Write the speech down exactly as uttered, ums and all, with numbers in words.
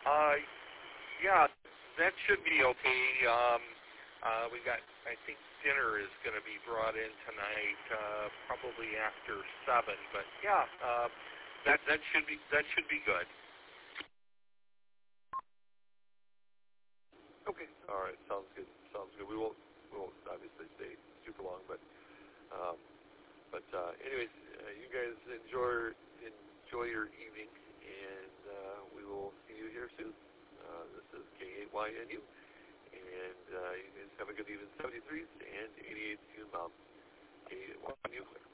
Uh, yeah, that should be okay. Um, uh, we got, I think dinner is going to be brought in tonight, uh, probably after seven. But yeah, uh, that that should be that should be good. Okay. All right. Sounds good. Sounds good. We won't we won't obviously stay super long, but um, but uh, anyways, uh, you guys enjoy enjoy your evening, and uh, we will see you here soon. Uh, this is K eight Y N U, and uh, you guys have a good evening. seventy-threes and eighty-eight Student Mom. K eight Y Nuclear.